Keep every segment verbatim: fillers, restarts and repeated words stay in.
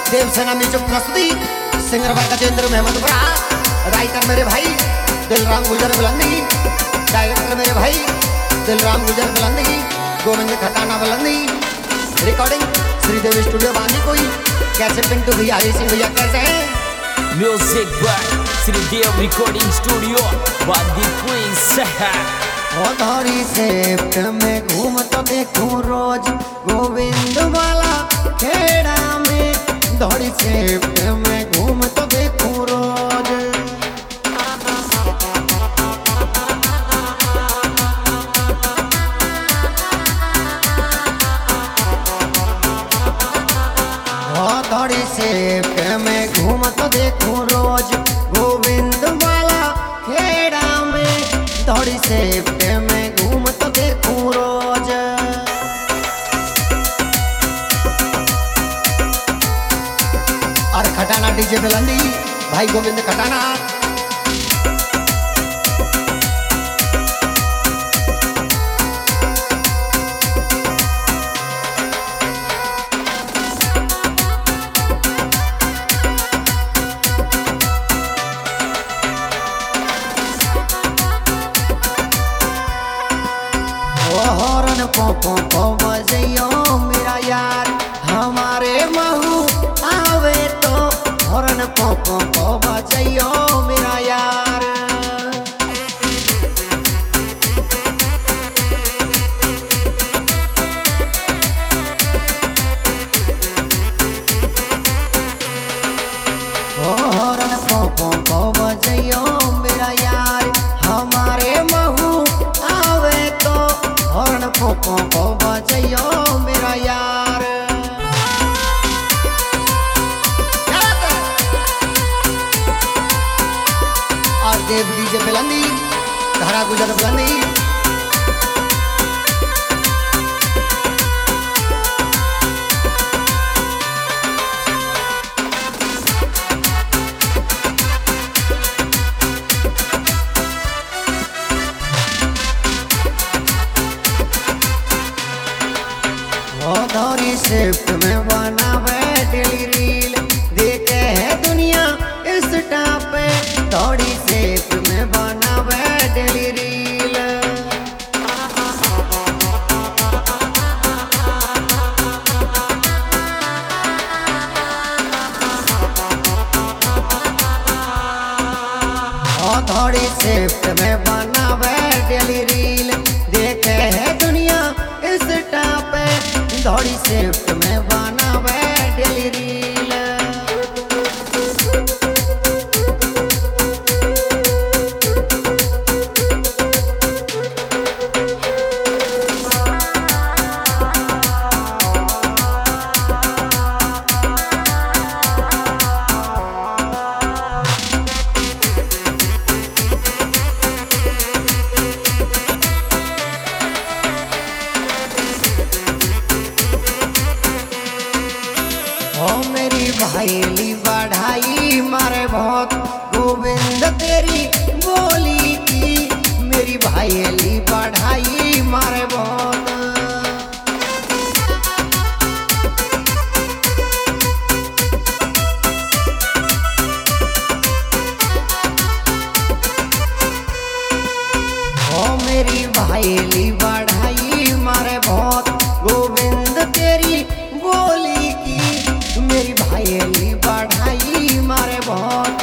Devasena music प्रस्तुति singer भाई Gajendra Mehmed बरा, राइटर मेरे भाई दिलराम गुजर बुलंदी, डायरेक्टर मेरे भाई दिलराम गुजर बुलंदी, गोविंद खटाना बुलंदी, रिकॉर्डिंग श्रीदेवी स्टूडियो बांधी कोई, कैसे पिंटू भैया हरी सिंह भैया कैसे हैं? Music by Shridev recording studio बांधी कोई। धौरी सेफ्ट में घूम तो देखूं रोज गोविंद वाला खेड़ा में, धौरी सेफ्ट में घूम तो देखूं रोज। धौरी सेफ्ट में घूम तो देखूं रोज गोविंद वाला खेड़ा में, धौरी सेफ्ट में घूम तो देखूं रोज। और खटाना डीजे बुलंदी भाई गोविंद खटाना, हॉर्न पो पो पो बजइयो मेरा यार हमारे महू आवे तो, हॉर्न पो पो पो बजइयो मेरा यार। हॉर्न पो पो पो बजइयो मेरा यार हमारे महू आवे तो, हॉर्न पो पो पो बजइयो मेरा यार। और देव डीजे बुलंदी धारा गुजर बुलंदी, धौरी शिफ्ट में बनावे डेली रील, देखे है दुनिया इस टाप पे, धौरी शिफ्ट में बनावे डेली रील। धौरी शिफ्ट में बनावे डेली रील, देखे है दुनिया इस टाप पे, धौरी शिफ्ट में बनावे डेली रील। ओ मेरी भाईली बढ़ाई मारे बहुत गोविंद तेरी बोली की, मेरी भाईली बढ़ाई मारे बहुत। ओ मेरी भाईली बढ़ाई मारे बहुत गोविंद तेरी बोली की, मेरी भाईली बढ़ाई मारे बहुत।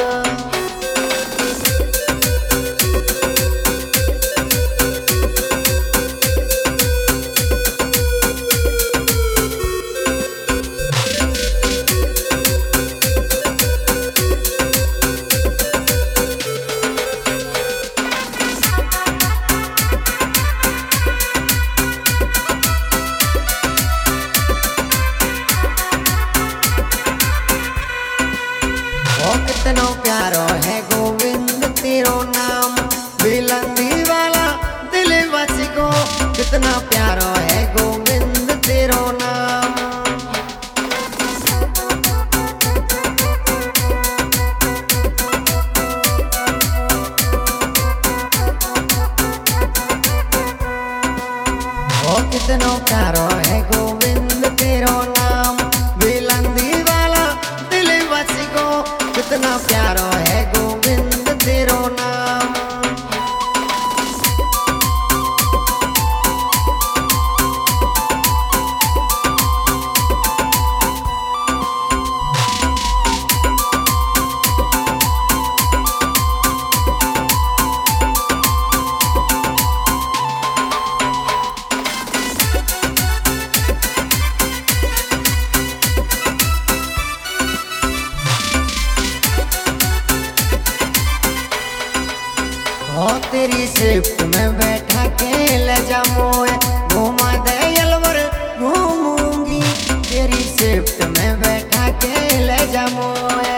कितना प्यारो है गोविंद तेरो नाम, बुलंदी वाला दिल बस को, कितना प्यारो है गोविंद तेरो नाम। ओ कितना प्यारो है गोविंद तेरो नाम, बुलंदी वाला प्यारो है गोविंद तेरो नाम। हो तेरी शिफ्ट में बैठा के ले जा मोए, घुमा दे अलवर घूमूंगी। तेरी शिफ्ट में बैठा के ले जा मोए।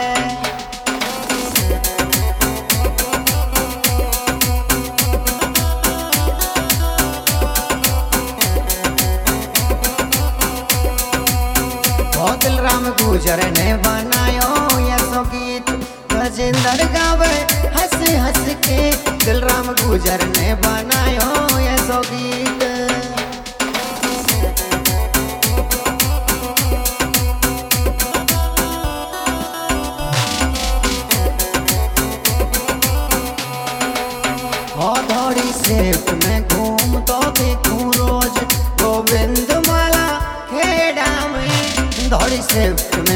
हो दिलराम गुजर ने बनायो ये सो गीत, गजेंद्र गावे हंस हंस के। दिलराम गुजर ने बनायो ये सो गीत। हो थोड़ी शिफ्ट में घूम तो देखूं रोज गोविंद माला खेड़ा में। थोड़ी शिफ्ट में